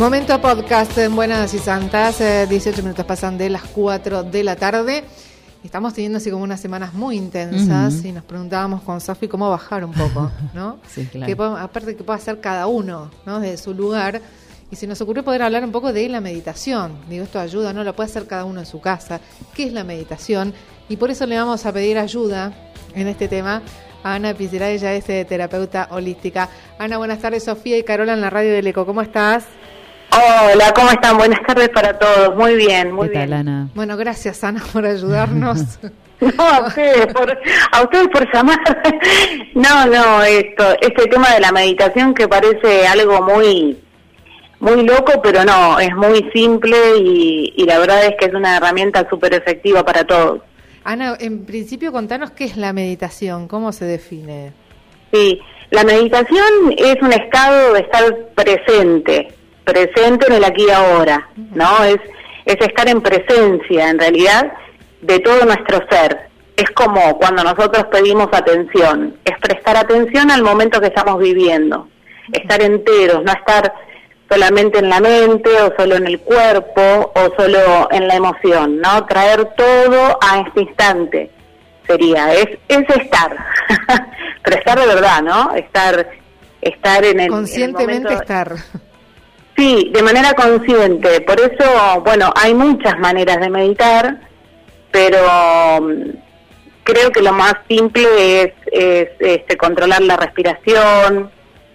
Momento podcast en Buenas y Santas, 18 minutos pasan de las 4 de la tarde. Estamos teniendo así como unas semanas muy intensas y nos preguntábamos con Sofi cómo bajar un poco, ¿no? Sí, claro. Aparte que puede hacer cada uno, ¿no? Desde su lugar. Y se nos ocurrió poder hablar un poco de la meditación. Digo, esto ayuda, ¿no? Lo puede hacer cada uno en su casa. ¿Qué es la meditación? Y por eso le vamos a pedir ayuda en este tema a Ana Pizarra. Ella es terapeuta holística. Ana, buenas tardes. Sofía y Carola en la radio del Eco. ¿Cómo estás? Hola, ¿cómo están? Buenas tardes para todos. Muy bien, muy bien. ¿Qué tal, Ana? Bueno, gracias, Ana, por ayudarnos. No, a ustedes por llamar. No, este tema de la meditación que parece algo muy loco, pero no, es muy simple y la verdad es que es una herramienta súper efectiva para todos. Ana, en principio contanos qué es la meditación, cómo se define. Sí, la meditación es un estado de estar presente en el aquí y ahora, ¿no? Es estar en presencia, en realidad, de todo nuestro ser. Es como cuando nosotros pedimos atención, es prestar atención al momento que estamos viviendo, estar enteros, no estar solamente en la mente o solo en el cuerpo o solo en la emoción, ¿no? Traer todo a este instante sería, es estar, pero estar de verdad, ¿no? Estar en el conscientemente en el momento. Estar. Sí, de manera consciente. Por eso, bueno, hay muchas maneras de meditar, pero creo que lo más simple es controlar la respiración,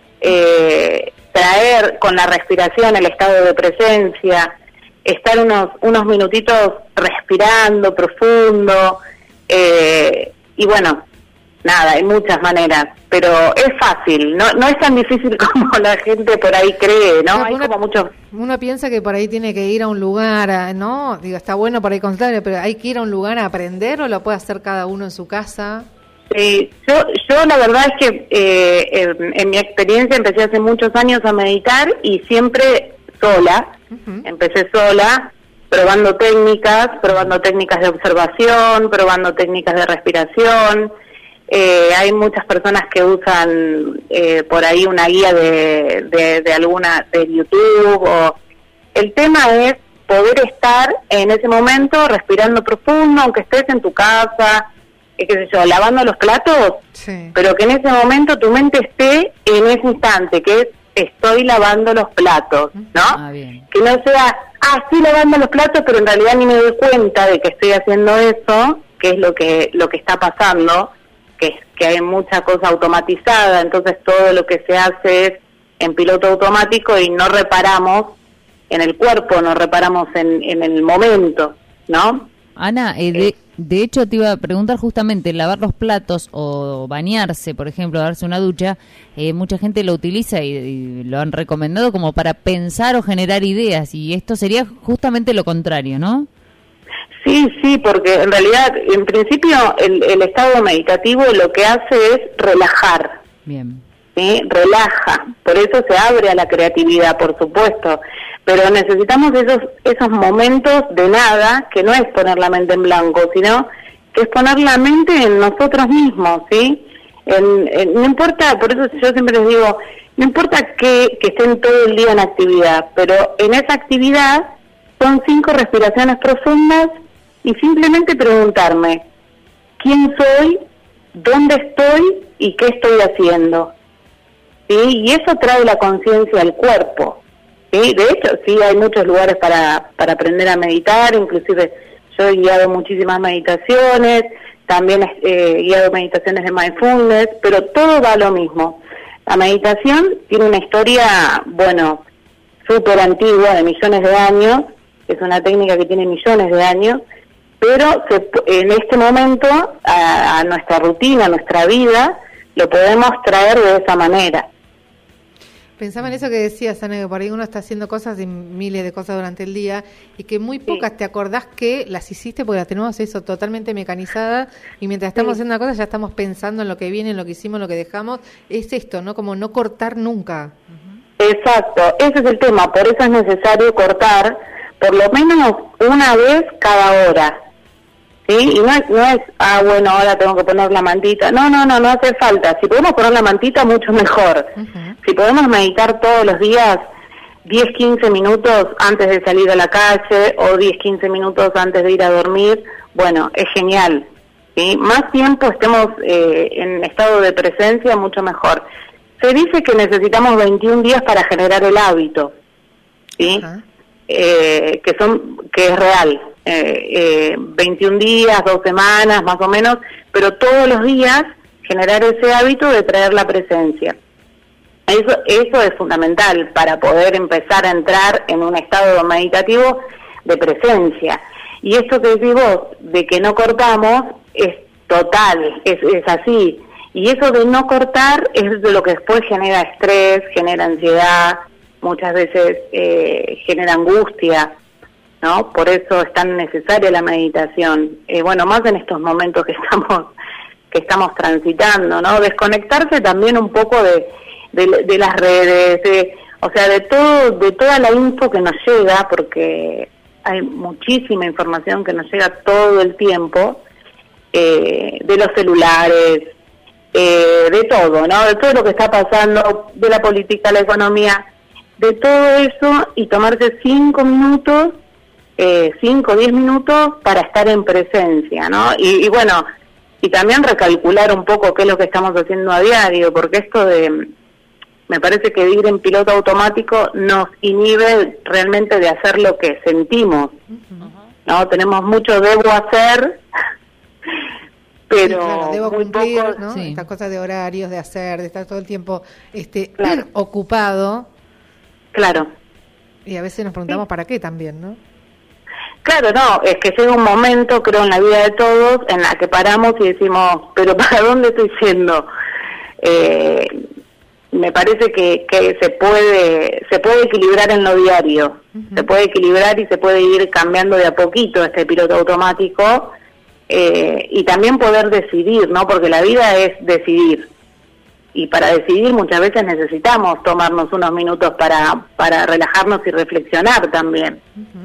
traer con la respiración el estado de presencia, estar unos minutitos respirando profundo, y bueno, nada, hay muchas maneras, pero es fácil, no es tan difícil como la gente por ahí cree, ¿no? Hay como muchos... Uno piensa que por ahí tiene que ir a un lugar, ¿no? Digo, está bueno por ahí contarle, pero hay que ir a un lugar a aprender o lo puede hacer cada uno en su casa. Sí, yo la verdad es que en mi experiencia empecé hace muchos años a meditar y siempre sola, empecé sola, probando técnicas de observación, probando técnicas de respiración. Hay muchas personas que usan por ahí una guía de alguna de YouTube. El tema es poder estar en ese momento respirando profundo, aunque estés en tu casa, qué sé yo, lavando los platos, sí, pero que en ese momento tu mente esté en ese instante, que es estoy lavando los platos, ¿no? Que no sea, estoy lavando los platos, pero en realidad ni me doy cuenta de que estoy haciendo eso, que es lo que está pasando, que hay mucha cosa automatizada, entonces todo lo que se hace es en piloto automático y no reparamos en el cuerpo, no reparamos en el momento, ¿no? Ana, de hecho te iba a preguntar justamente, lavar los platos o bañarse, por ejemplo, darse una ducha, mucha gente lo utiliza y lo han recomendado como para pensar o generar ideas, y esto sería justamente lo contrario, ¿no? Sí, porque en realidad, en principio, el estado meditativo lo que hace es relajar. Bien. ¿Sí? Relaja, por eso se abre a la creatividad, por supuesto, pero necesitamos esos momentos de nada, que no es poner la mente en blanco, sino que es poner la mente en nosotros mismos, ¿sí? No importa, por eso yo siempre les digo, no importa que estén todo el día en actividad, pero en esa actividad son 5 respiraciones profundas y simplemente preguntarme, ¿quién soy? ¿Dónde estoy? ¿Y qué estoy haciendo? ¿Sí? Y eso trae la conciencia al cuerpo. ¿Sí? De hecho, sí, hay muchos lugares para aprender a meditar, inclusive yo he guiado muchísimas meditaciones, también he guiado meditaciones de mindfulness, pero todo va a lo mismo. La meditación tiene una historia, bueno, súper antigua, de millones de años, es una técnica que tiene millones de años, pero en este momento, a nuestra rutina, a nuestra vida, lo podemos traer de esa manera. Pensaba en eso que decías, Ana, que por ahí uno está haciendo cosas y miles de cosas durante el día y que muy pocas te acordás que las hiciste porque las tenemos eso totalmente mecanizada y mientras estamos haciendo una cosa ya estamos pensando en lo que viene, en lo que hicimos, en lo que dejamos. Es esto, ¿no? Como no cortar nunca. Exacto, ese es el tema, por eso es necesario cortar por lo menos una vez cada hora. ¿Sí? Y no es, bueno, ahora tengo que poner la mantita. No hace falta. Si podemos poner la mantita, mucho mejor. Si podemos meditar todos los días 10-15 minutos antes de salir a la calle o 10-15 minutos antes de ir a dormir, bueno, es genial. ¿Sí? Más tiempo estemos en estado de presencia, mucho mejor. Se dice que necesitamos 21 días para generar el hábito, ¿sí? Que es real. 21 días, 2 semanas más o menos, pero todos los días generar ese hábito de traer la presencia. Eso es fundamental para poder empezar a entrar en un estado meditativo de presencia. Y esto que decís vos, de que no cortamos, es total, es así. Y eso de no cortar es de lo que después genera estrés, genera ansiedad, muchas veces genera angustia, ¿no? Por eso es tan necesaria la meditación. Bueno, más en estos momentos que estamos transitando, ¿no? Desconectarse también un poco de las redes, de toda la info que nos llega, porque hay muchísima información que nos llega todo el tiempo, de los celulares, de todo, ¿no? De todo lo que está pasando, de la política, la economía, de todo eso, y tomarse 5 minutos, 5 o 10 minutos para estar en presencia, ¿no? Y bueno, y también recalcular un poco qué es lo que estamos haciendo a diario, porque esto me parece que ir en piloto automático nos inhibe realmente de hacer lo que sentimos, ¿no? Tenemos mucho debo hacer, pero sí, claro, debo cumplir, poco, ¿no? Sí. Estas cosas de horarios, de hacer, de estar todo el tiempo Claro. ocupado, Claro. y a veces nos preguntamos para qué también, ¿no? Claro, no, es que llega un momento, creo, en la vida de todos, en la que paramos y decimos, pero ¿para dónde estoy yendo? Me parece que se puede equilibrar en lo diario, se puede equilibrar y se puede ir cambiando de a poquito este piloto automático, y también poder decidir, ¿no? Porque la vida es decidir, y para decidir muchas veces necesitamos tomarnos unos minutos para relajarnos y reflexionar también.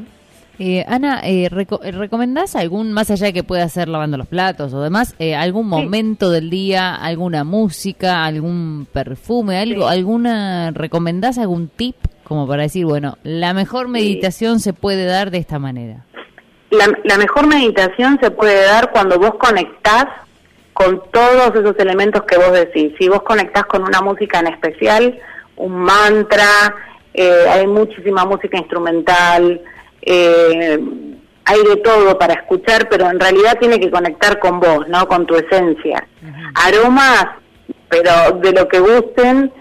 Ana, ¿recomendás algún, más allá de que pueda ser lavando los platos o demás, algún momento del día, alguna música, algún perfume, algo, recomendás algún tip como para decir, bueno, la mejor meditación se puede dar de esta manera? La mejor meditación se puede dar cuando vos conectás con todos esos elementos que vos decís. Si vos conectás con una música en especial, un mantra, hay muchísima música instrumental, hay de todo para escuchar, pero en realidad tiene que conectar con vos, ¿no? Con tu esencia. Aromas, pero de lo que gusten,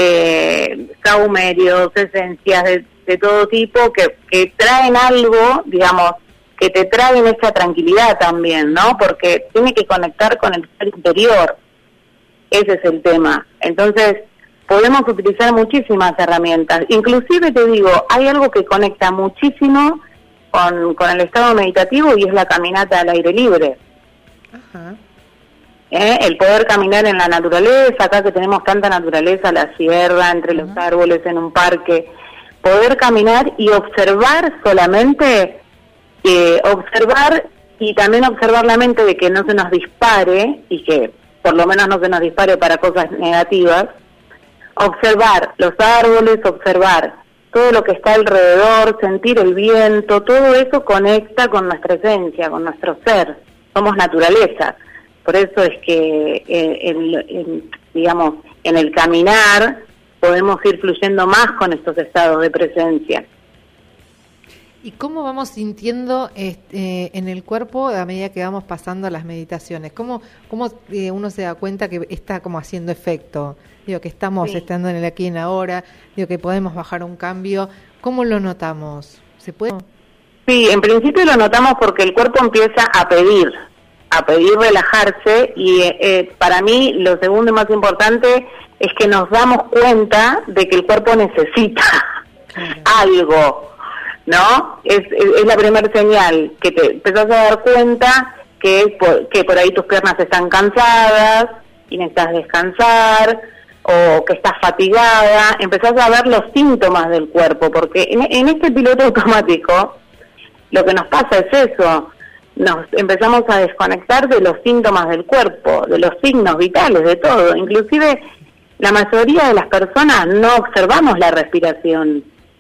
sahumerios, esencias de todo tipo, que traen algo, digamos, que te traen esa tranquilidad también, ¿no? Porque tiene que conectar con el ser interior. Ese es el tema. Entonces, podemos utilizar muchísimas herramientas. Inclusive, te digo, hay algo que conecta muchísimo con el estado meditativo, y es la caminata al aire libre. Ajá. El poder caminar en la naturaleza, acá que tenemos tanta naturaleza, la sierra, entre los árboles, en un parque. Poder caminar y observar solamente, observar, y también observar la mente, de que no se nos dispare, y que por lo menos no se nos dispare para cosas negativas. Observar los árboles, observar todo lo que está alrededor, sentir el viento, todo eso conecta con nuestra esencia, con nuestro ser. Somos naturaleza. Por eso es que, digamos, en el caminar podemos ir fluyendo más con estos estados de presencia. ¿Y cómo vamos sintiendo en el cuerpo a medida que vamos pasando las meditaciones? ¿Cómo uno se da cuenta que está como haciendo efecto? Digo, que estamos estando en el aquí y en la ahora, digo, que podemos bajar un cambio. ¿Cómo lo notamos? ¿Se puede? Sí, en principio lo notamos porque el cuerpo empieza a pedir relajarse, y para mí lo segundo y más importante es que nos damos cuenta de que el cuerpo necesita algo, ¿no? Es la primera señal, que te empezás a dar cuenta que por ahí tus piernas están cansadas y necesitas descansar, o que estás fatigada. Empezás a ver los síntomas del cuerpo, porque en este piloto automático lo que nos pasa es eso, nos empezamos a desconectar de los síntomas del cuerpo, de los signos vitales, de todo. Inclusive la mayoría de las personas no observamos la respiración.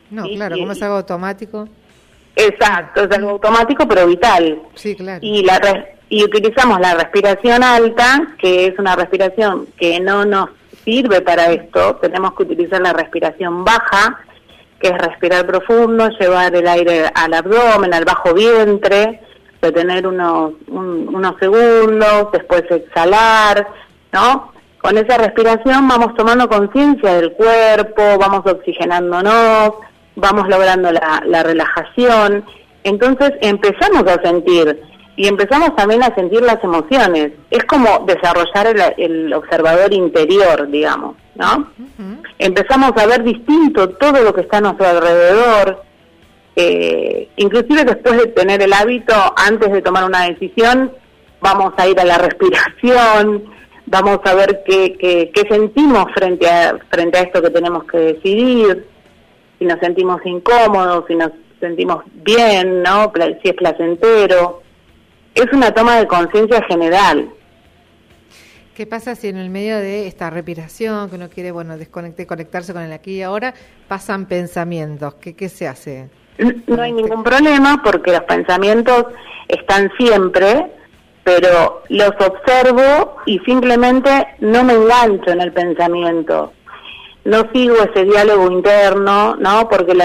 No, ¿sí? claro, como es algo automático. Exacto, es algo automático pero vital. Sí, claro. Y utilizamos la respiración alta, que es una respiración que no nos sirve para esto. Tenemos que utilizar la respiración baja, que es respirar profundo, llevar el aire al abdomen, al bajo vientre, retener unos segundos, después exhalar, ¿no? Con esa respiración vamos tomando conciencia del cuerpo, vamos oxigenándonos, vamos logrando la relajación. Entonces empezamos a sentir, y empezamos también a sentir las emociones. Es como desarrollar el observador interior, digamos, ¿no? Uh-huh. Empezamos a ver distinto todo lo que está a nuestro alrededor. Inclusive después de tener el hábito, antes de tomar una decisión, vamos a ir a la respiración, vamos a ver qué sentimos frente a esto que tenemos que decidir, si nos sentimos incómodos, si nos sentimos bien, ¿no? Si es placentero. Es una toma de conciencia general. ¿Qué pasa si en el medio de esta respiración, que uno quiere, conectarse con el aquí y ahora, pasan pensamientos? ¿Qué se hace? No hay ningún problema, porque los pensamientos están siempre, pero los observo y simplemente no me engancho en el pensamiento. No sigo ese diálogo interno, ¿no? Porque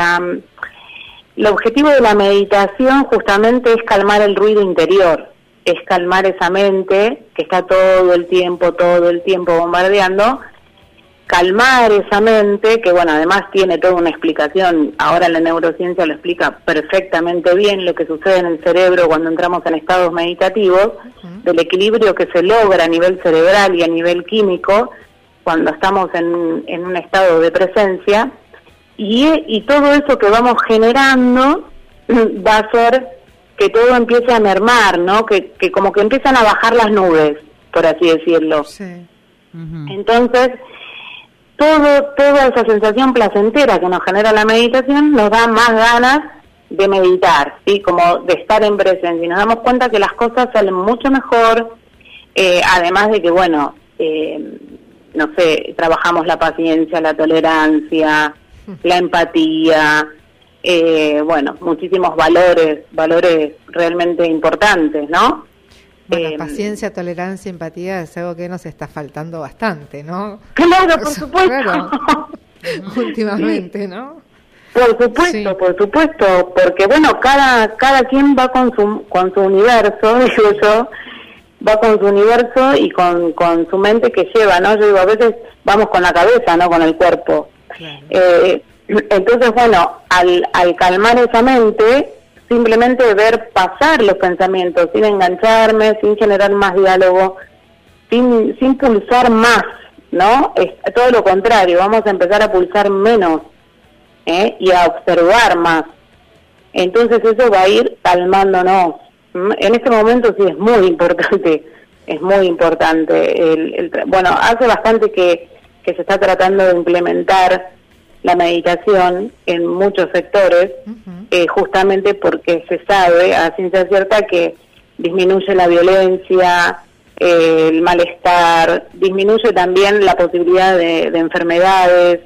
el objetivo de la meditación justamente es calmar el ruido interior, es calmar esa mente que está todo el tiempo bombardeando, calmar esa mente, que bueno, además tiene toda una explicación. Ahora la neurociencia lo explica perfectamente bien, lo que sucede en el cerebro cuando entramos en estados meditativos, del equilibrio que se logra a nivel cerebral y a nivel químico cuando estamos en un estado de presencia. Y todo eso que vamos generando va a hacer que todo empiece a mermar, ¿no? Que como que empiezan a bajar las nubes, por así decirlo. Sí. Uh-huh. Entonces, toda esa sensación placentera que nos genera la meditación nos da más ganas de meditar, ¿sí? Como de estar en presencia. Y nos damos cuenta que las cosas salen mucho mejor, además de que, bueno, no sé, trabajamos la paciencia, la tolerancia, la empatía, bueno, muchísimos valores realmente importantes, ¿no? Bueno, paciencia, tolerancia, empatía es algo que nos está faltando bastante, ¿no? Claro, por supuesto. Claro. Últimamente, sí. ¿No? Por supuesto, porque bueno, cada quien va con su universo, digo yo, va con su universo y con su mente que lleva, ¿no? Yo digo, a veces vamos con la cabeza, no con el cuerpo. Claro. Entonces, bueno, al calmar esa mente, simplemente ver pasar los pensamientos, sin engancharme, sin generar más diálogo, sin pulsar más, ¿no? Es todo lo contrario, vamos a empezar a pulsar menos, y a observar más. Entonces eso va a ir calmándonos. En este momento sí es muy importante, bueno, hace bastante que se está tratando de implementar la meditación en muchos sectores, uh-huh. Justamente porque se sabe a ciencia cierta que disminuye la violencia, el malestar, disminuye también la posibilidad de enfermedades.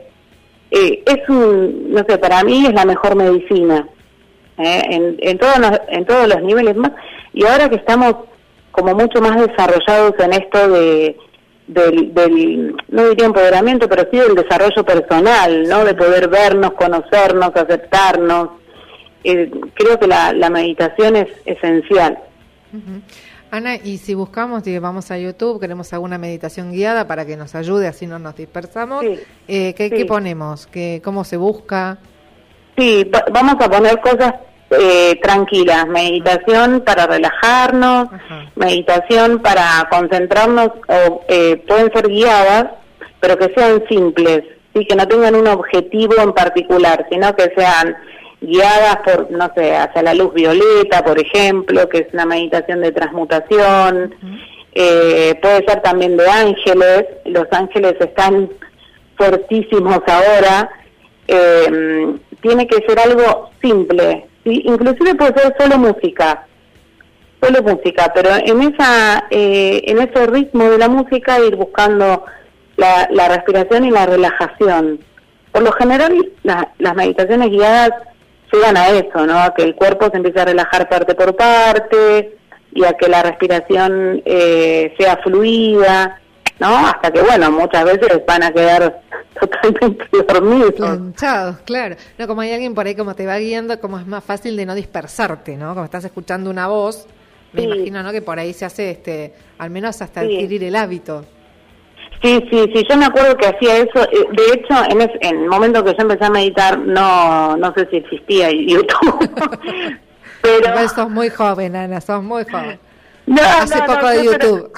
No sé, para mí es la mejor medicina, en todos los niveles más. Y ahora que estamos como mucho más desarrollados en esto del no diría empoderamiento, pero sí del desarrollo personal, ¿no? De poder vernos, conocernos, aceptarnos. Creo que la meditación es esencial. Uh-huh. Ana, y si buscamos, vamos a YouTube, queremos alguna meditación guiada para que nos ayude, así no nos dispersamos, sí. ¿Qué ponemos? ¿Cómo se busca? Sí, vamos a poner cosas tranquilas, meditación para relajarnos, ajá. Meditación para concentrarnos, o pueden ser guiadas, pero que sean simples, ¿sí? Que no tengan un objetivo en particular, sino que sean guiadas por, no sé, hacia la luz violeta, por ejemplo, que es una meditación de transmutación. Uh-huh. Puede ser también de ángeles, los ángeles están fuertísimos ahora. Tiene que ser algo simple, ¿sí? Inclusive puede ser solo música, pero en ese ritmo de la música ir buscando la respiración y la relajación. por lo general las meditaciones guiadas llegan a eso, ¿no? A que el cuerpo se empiece a relajar parte por parte y a que la respiración sea fluida, ¿no? Hasta que, bueno, muchas veces van a quedar totalmente dormidos. Planchados, claro. No, como hay alguien por ahí como te va guiando, como es más fácil de no dispersarte, ¿no? Como estás escuchando una voz, me imagino, ¿no? Que por ahí se hace, al menos hasta adquirir el hábito. Sí, yo me acuerdo que hacía eso. De hecho, en el momento que yo empecé a meditar, no sé si existía YouTube. Pero igual sos muy joven, Ana, sos muy joven. No, hace poco de YouTube.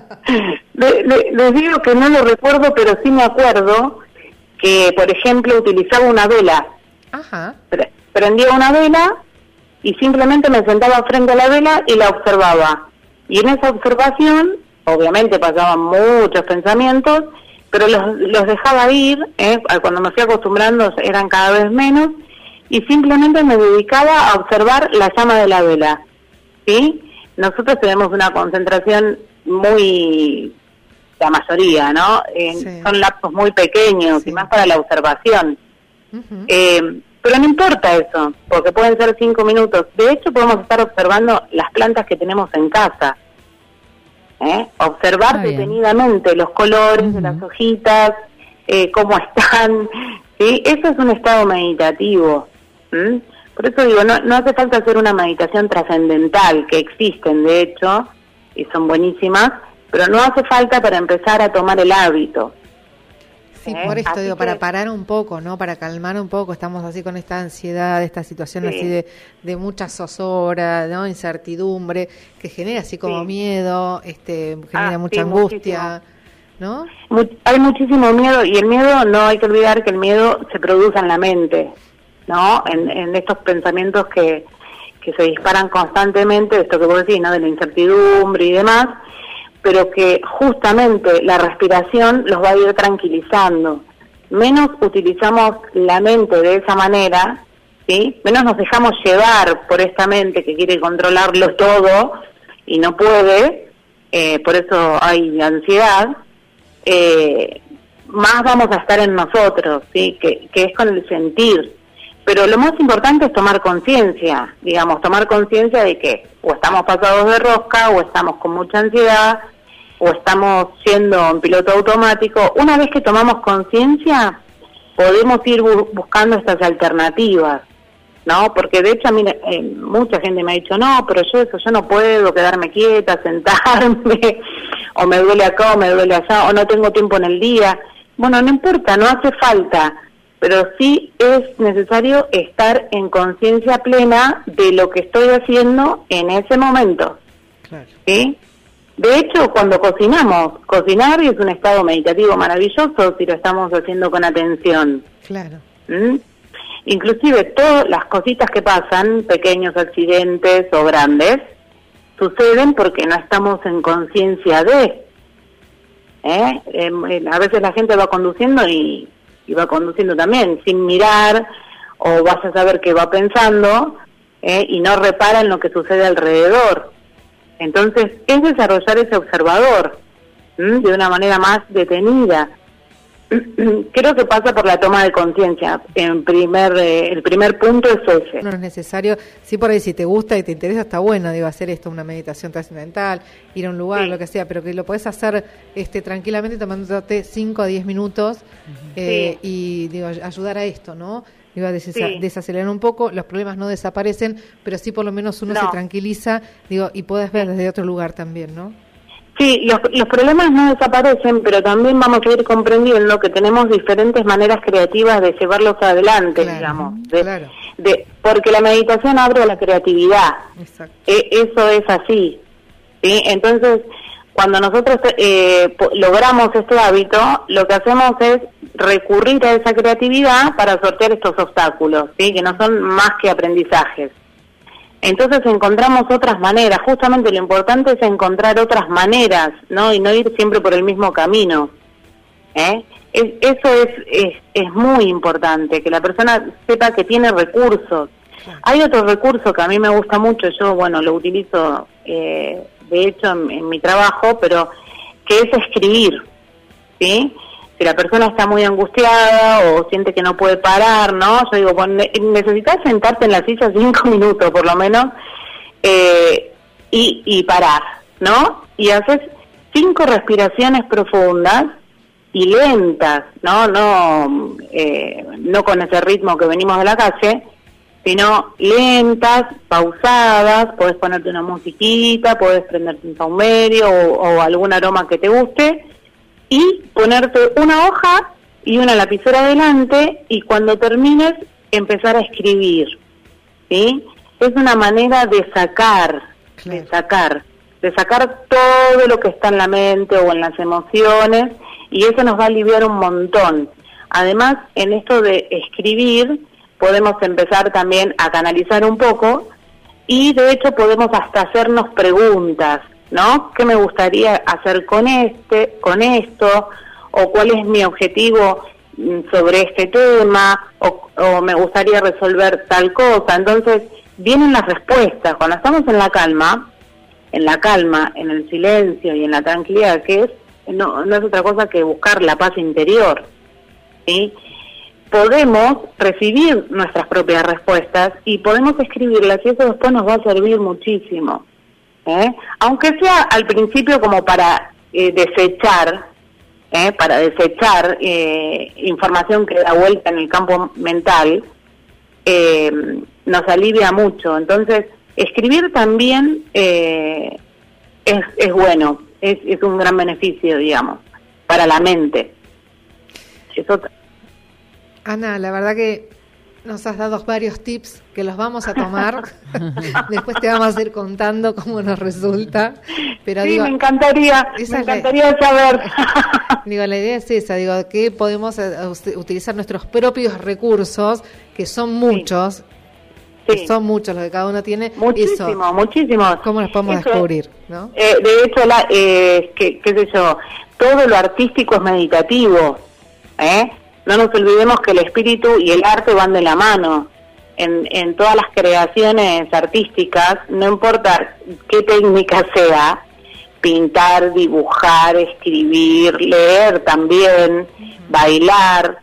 Les digo que no lo recuerdo, pero sí me acuerdo que, por ejemplo, utilizaba una vela. Ajá. Prendía una vela y simplemente me sentaba frente a la vela y la observaba. Y en esa observación, obviamente pasaban muchos pensamientos, pero los dejaba ir, cuando me fui acostumbrando eran cada vez menos, y simplemente me dedicaba a observar la llama de la vela, ¿sí? Nosotros tenemos una concentración muy, la mayoría, ¿no? Sí. Son lapsos muy pequeños, sí, y más para la observación. Uh-huh. Pero no importa eso, porque pueden ser 5 minutos. De hecho, podemos estar observando las plantas que tenemos en casa. Observar detenidamente los colores de las hojitas, cómo están, ¿sí? Eso es un estado meditativo. Por eso digo, no hace falta hacer una meditación trascendental, que existen de hecho, y son buenísimas, pero no hace falta para empezar a tomar el hábito. Sí, por esto digo, para parar un poco, ¿no? Para calmar un poco, estamos así con esta ansiedad, esta situación así de mucha zozobra, ¿no? Incertidumbre, que genera así como miedo, genera mucha angustia, ¿no? Hay muchísimo miedo, y el miedo, no hay que olvidar que el miedo se produce en la mente, ¿no? En estos pensamientos que se disparan constantemente, esto que vos decís, ¿no? De la incertidumbre y demás, pero que justamente la respiración los va a ir tranquilizando. Menos utilizamos la mente de esa manera, ¿sí? Menos nos dejamos llevar por esta mente que quiere controlarlo todo y no puede, por eso hay ansiedad, más vamos a estar en nosotros, ¿sí? Que es con el sentir. Pero lo más importante es tomar conciencia, digamos, tomar conciencia de que o estamos pasados de rosca, o estamos con mucha ansiedad, o estamos siendo en piloto automático. Una vez que tomamos conciencia, podemos ir buscando estas alternativas, ¿no? Porque de hecho, mira, mucha gente me ha dicho, no, pero yo no puedo quedarme quieta, sentarme, o me duele acá, o me duele allá, o no tengo tiempo en el día. Bueno, no importa, no hace falta, pero sí es necesario estar en conciencia plena de lo que estoy haciendo en ese momento. Claro. ¿Sí? De hecho, cuando cocinar es un estado meditativo maravilloso si lo estamos haciendo con atención. Claro. Inclusive todas las cositas que pasan, pequeños accidentes o grandes, suceden porque no estamos en conciencia de. A veces la gente va conduciendo y va conduciendo también sin mirar, o vas a saber qué va pensando, y no repara en lo que sucede alrededor. Entonces, es desarrollar ese observador de una manera más detenida. Creo que pasa por la toma de conciencia. El primer punto es ese. No es necesario, sí, por ahí si te gusta y te interesa está bueno, digo, hacer esto, una meditación trascendental, ir a un lugar, lo que sea, pero que lo podés hacer tranquilamente tomándote 5 a 10 minutos y digo, ayudar a esto, ¿no? Digo, desacelerar un poco, los problemas no desaparecen, pero sí por lo menos uno se tranquiliza, digo, y puedes ver desde otro lugar también, ¿no? Sí, los problemas no desaparecen, pero también vamos a ir comprendiendo que tenemos diferentes maneras creativas de llevarlos adelante, digamos. Porque la meditación abre a la creatividad. Exacto. Eso es así, ¿sí? Entonces, cuando nosotros logramos este hábito, lo que hacemos es recurrir a esa creatividad para sortear estos obstáculos, ¿sí? Que no son más que aprendizajes. Entonces encontramos otras maneras. Justamente lo importante es encontrar otras maneras, ¿no? Y no ir siempre por el mismo camino. Eso es muy importante, que la persona sepa que tiene recursos. Hay otro recurso que a mí me gusta mucho, yo, bueno, lo utilizo de hecho en mi trabajo, pero que es escribir, ¿sí? Si la persona está muy angustiada o siente que no puede parar, ¿no? Yo digo, bueno, necesitas sentarte en la silla 5 minutos por lo menos y parar, ¿no? Y haces 5 respiraciones profundas y lentas, ¿no? No con ese ritmo que venimos de la calle, sino lentas, pausadas. Podés ponerte una musiquita, podés prenderte un saumerio o algún aroma que te guste y ponerte una hoja y una lapicera adelante y cuando termines empezar a escribir, ¿sí? Es una manera de sacar todo lo que está en la mente o en las emociones y eso nos va a aliviar un montón. Además, en esto de escribir podemos empezar también a canalizar un poco y de hecho podemos hasta hacernos preguntas, ¿no? ¿Qué me gustaría hacer con esto? ¿O cuál es mi objetivo sobre este tema? ¿O me gustaría resolver tal cosa? Entonces, vienen las respuestas. Cuando estamos en la calma, en el silencio y en la tranquilidad, que es no es otra cosa que buscar la paz interior, ¿sí? Podemos recibir nuestras propias respuestas y podemos escribirlas y eso después nos va a servir muchísimo. Aunque sea al principio como para desechar información que da vuelta en el campo mental, nos alivia mucho. Entonces, escribir también es bueno, es un gran beneficio, digamos, para la mente. Eso. Ana, la verdad que nos has dado varios tips que los vamos a tomar. Después te vamos a ir contando cómo nos resulta. Pero sí, me encantaría saber. Digo, la idea es esa, digo, que podemos utilizar nuestros propios recursos, que son muchos, sí. Que son muchos los que cada uno tiene. Muchísimos. ¿Cómo los podemos descubrir? ¿No? De hecho, qué sé yo, todo lo artístico es meditativo, No nos olvidemos que el espíritu y el arte van de la mano. En todas las creaciones artísticas, no importa qué técnica sea, pintar, dibujar, escribir, leer también, bailar,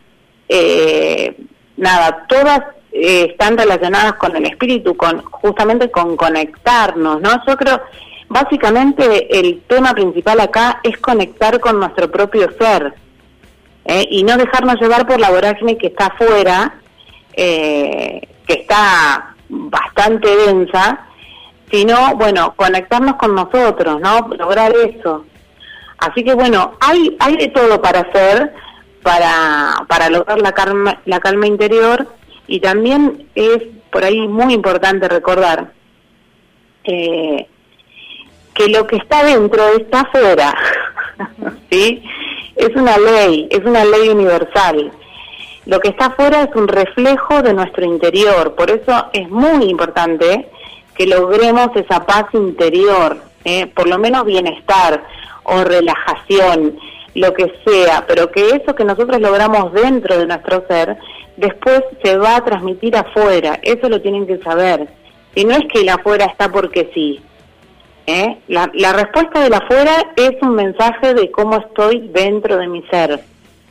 todas están relacionadas con el espíritu, justamente con conectarnos, ¿no? Yo creo, básicamente, el tema principal acá es conectar con nuestro propio ser. Y no dejarnos llevar por la vorágine que está afuera, que está bastante densa, sino, conectarnos con nosotros, ¿no? Lograr eso. Así que, hay de todo para hacer, para lograr la calma interior, y también es por ahí muy importante recordar que lo que está dentro está afuera, ¿sí? Es una ley universal. Lo que está afuera es un reflejo de nuestro interior, por eso es muy importante que logremos esa paz interior, por lo menos bienestar o relajación, lo que sea, pero que eso que nosotros logramos dentro de nuestro ser, después se va a transmitir afuera, eso lo tienen que saber. Y no es que el afuera está porque sí. La respuesta del afuera es un mensaje de cómo estoy dentro de mi ser.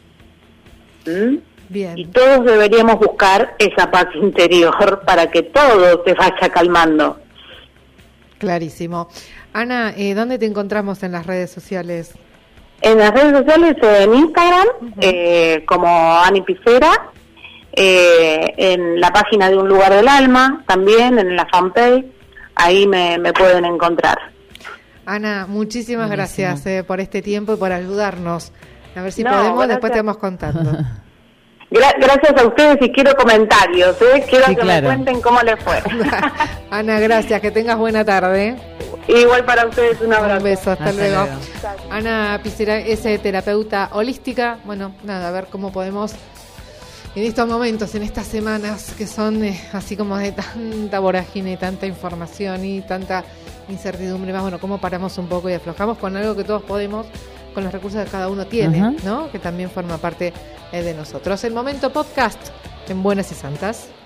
Bien. Y todos deberíamos buscar esa paz interior para que todo se vaya calmando. Clarísimo. Ana, ¿dónde te encontramos en las redes sociales? En las redes sociales, en Instagram, como Ani Picera, en la página de Un Lugar del Alma, también en la fanpage. Ahí me pueden encontrar. Ana, muchísimas gracias por este tiempo y por ayudarnos. A ver si podemos, gracias. Después te vamos contando. Gracias a ustedes y quiero comentarios. Quiero que me cuenten cómo les fue. Ana, gracias. Que tengas buena tarde. Igual para ustedes, un abrazo. Un beso, hasta luego. Ana Picera es terapeuta holística. A ver cómo podemos... En estos momentos, en estas semanas que son así como de tanta vorágine, tanta información y tanta incertidumbre, más cómo paramos un poco y aflojamos con algo que todos podemos, con los recursos que cada uno tiene, ¿no? Que también forma parte de nosotros. El Momento Podcast en Buenas y Santas.